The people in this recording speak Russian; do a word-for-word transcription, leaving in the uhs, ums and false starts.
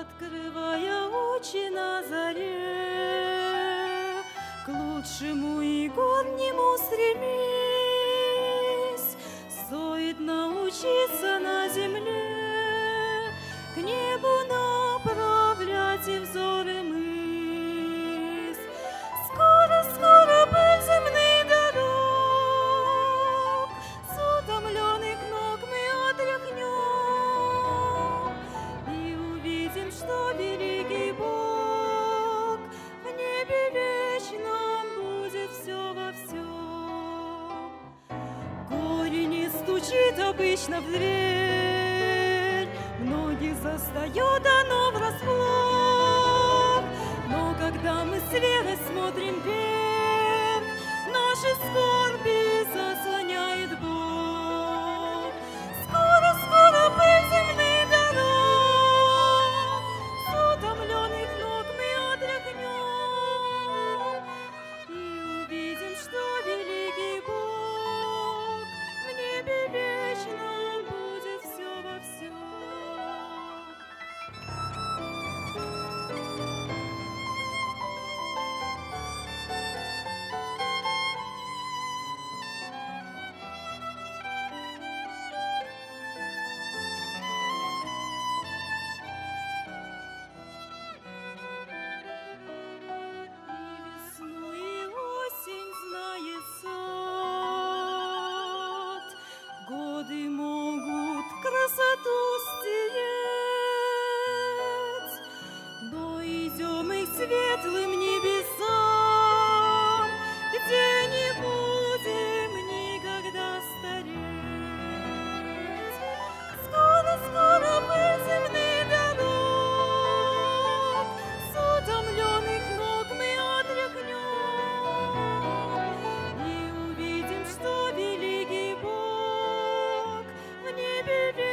Открывая очи на заре, к лучшему и горнему стремись. Стоит научиться на земле к небу направлять и взоры мысль. Скоро, скоро пыль земных дорог с утомленных ног мы отряхнем и увидим, что великий Бог в небе вечном будет все во всем. Горе не стучит обычно в дверь, многих застает оно врасплох. Но когда мы с верой смотрим вверх, наши скорби заслоняет Бог. Скоро, скоро пыль земных дорог с утомленных ног мы отряхнем и увидим, что великий Бог в небе вечном будет все во всем. И весну, и осень знает сад, годы могут красоту стереть, но идем мы к светлым небесам, где не будем никогда стареть. Скоро, скоро пыль земных дорог с утомленных ног мы отряхнем и увидим, что великий Бог в небе вечном